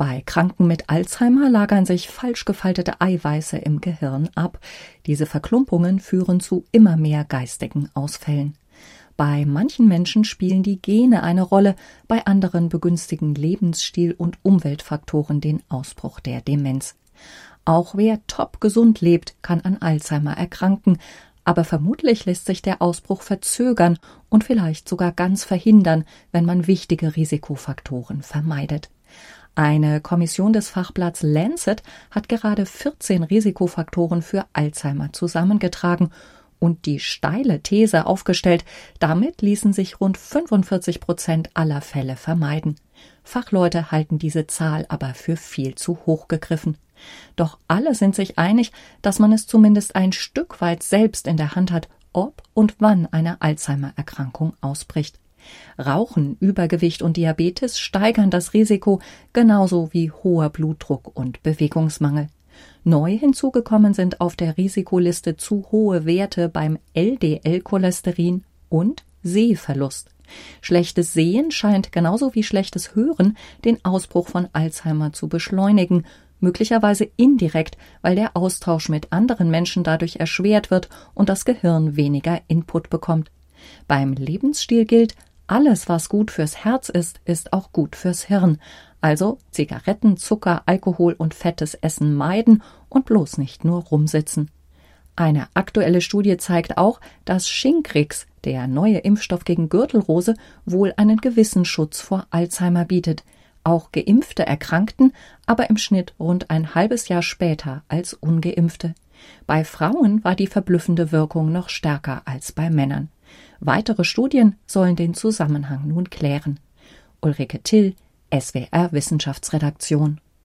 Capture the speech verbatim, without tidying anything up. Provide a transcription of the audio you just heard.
Bei Kranken mit Alzheimer lagern sich falsch gefaltete Eiweiße im Gehirn ab. Diese Verklumpungen führen zu immer mehr geistigen Ausfällen. Bei manchen Menschen spielen die Gene eine Rolle, bei anderen begünstigen Lebensstil und Umweltfaktoren den Ausbruch der Demenz. Auch wer top gesund lebt, kann an Alzheimer erkranken, aber vermutlich lässt sich der Ausbruch verzögern und vielleicht sogar ganz verhindern, wenn man wichtige Risikofaktoren vermeidet. Eine Kommission des Fachblatts Lancet hat gerade vierzehn Risikofaktoren für Alzheimer zusammengetragen und die steile These aufgestellt, damit ließen sich rund fünfundvierzig Prozent aller Fälle vermeiden. Fachleute halten diese Zahl aber für viel zu hoch gegriffen. Doch alle sind sich einig, dass man es zumindest ein Stück weit selbst in der Hand hat, ob und wann eine Alzheimer-Erkrankung ausbricht. Rauchen, Übergewicht und Diabetes steigern das Risiko, genauso wie hoher Blutdruck und Bewegungsmangel. Neu hinzugekommen sind auf der Risikoliste zu hohe Werte beim L D L-Cholesterin und Sehverlust. Schlechtes Sehen scheint genauso wie schlechtes Hören den Ausbruch von Alzheimer zu beschleunigen, möglicherweise indirekt, weil der Austausch mit anderen Menschen dadurch erschwert wird und das Gehirn weniger Input bekommt. Beim Lebensstil gilt, alles, was gut fürs Herz ist, ist auch gut fürs Hirn. Also Zigaretten, Zucker, Alkohol und fettes Essen meiden und bloß nicht nur rumsitzen. Eine aktuelle Studie zeigt auch, dass Shingrix, der neue Impfstoff gegen Gürtelrose, wohl einen gewissen Schutz vor Alzheimer bietet. Auch Geimpfte erkrankten, aber im Schnitt rund ein halbes Jahr später als Ungeimpfte. Bei Frauen war die verblüffende Wirkung noch stärker als bei Männern. Weitere Studien sollen den Zusammenhang nun klären. Ulrike Till, S W R Wissenschaftsredaktion.